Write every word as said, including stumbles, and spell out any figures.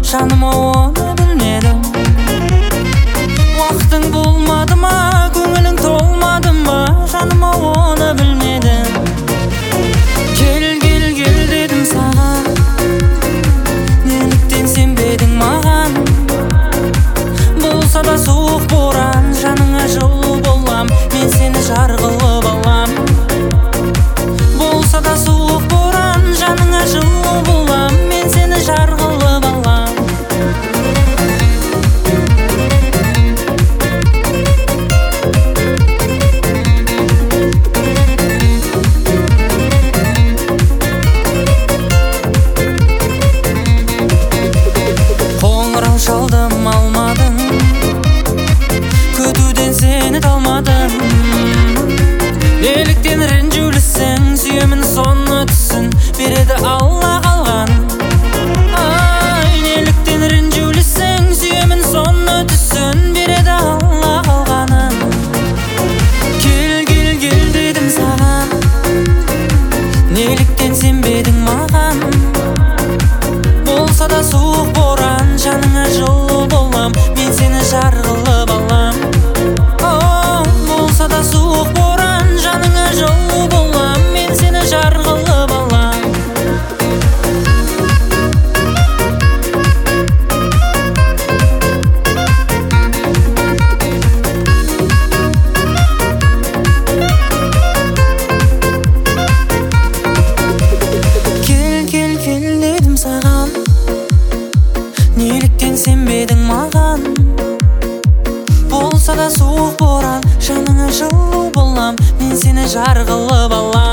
жаныма оны білмедім. Уақытың болмады ма, көңілің толмады ма, жаныма оны білмедім. Кел, кел, кел дедім саған, неліктен сенбедің маған? Болса да суық боран, жаныңа жылу болам, мен сені жар қылып алам. Болса да суық боран, жаныңа жылу болам, мен сені жар қылып алам. Қоңырау шалдым, алмадың, күтуден сені талмадым. Неліктен ренжулісің, сүйемін соны түсін, береді Алла қалған. Ай, неліктен ренжулісің, сүйемін соны түсін, береді Алла қалғанын. Кел, кел, кел дедім саған, неліктен сенбедің маған? Болса да суық боран, жаныңа жылу болам, мен сені жар қылып алам. О, болса да суық боран, жаныңа жылу болам, мен сені жар қылып алам. Кел, кел, кел дедім саған, неліктен сенбедің маған? Болса да суық боран, жаныңа жылу болам, мен сені жар қылып алам.